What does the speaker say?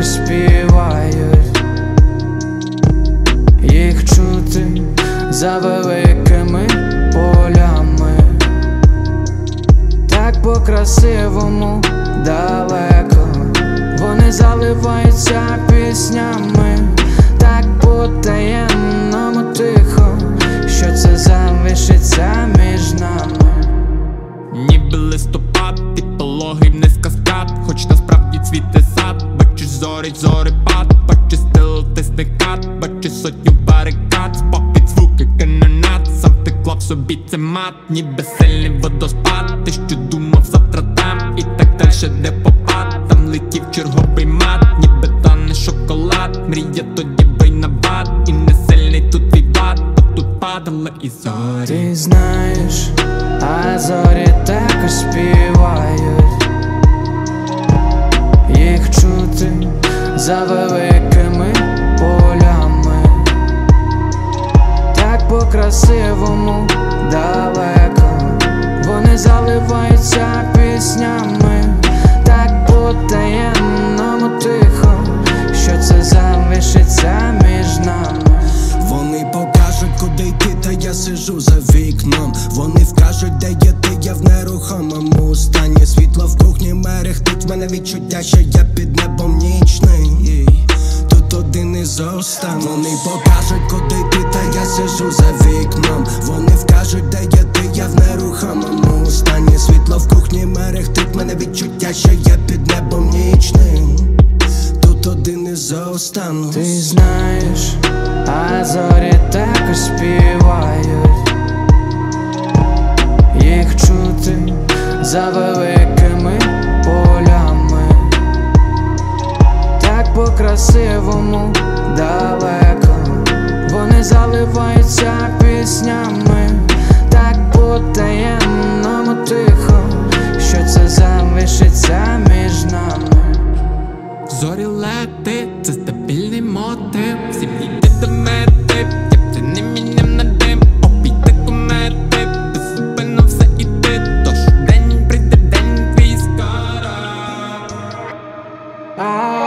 також співають, їх чути за великими полями. Так по-красивому далеко вони заливаються піснями, так по-таємному тихо, що це залишиться між нами. Ніби листопад, і пологий вниз каскад, хоч насправді цвіте сад. Бачиш зорепад, бачиш стил тисне кат, бачиш сотню барикад, спопід звуки канонат. Сам ти клав собі це мат, ніби сильний водоспад. Ти що думав завтра там, і так дальше де попад. Там летів черговий мат, ніби тане шоколад. Мрія тоді бий на бат, і не сильний тут твій влад, бо тут падали і зорі. Ти знаєш, а зорі також співають, їх чути за великими полями. Так по-красивому далеко вони заливаються піснями, так по-таємному тихо, що це залишиться між нами. Вони покажуть, куди йти, та я сижу за вікном. Вони вкажуть, де є ти, я в нерухомому стані. Світло в кухні мерехтить, в мене відчуття, що я під небом нічний. Тут один із останніх. Вони покажуть, куди йти, та я сижу за вікном. Вони вкажуть, де є ти, я в нерухомому стані. Світло в кухні мерехтить, в мене відчуття, що я під небом нічним. Тут один із останніх. Ти знаєш, а зорі також співають, їх чути за великими полями. Так по-красивому далеко вони заливаються піснями, так по-таємному тихо, що це залишиться між нами. Зорі лети, це стабільний мотив. Всім йти до мети, як це не міням на дим. Обійти комети, беззупинно все іти. Тож день прийде, день твій скоро.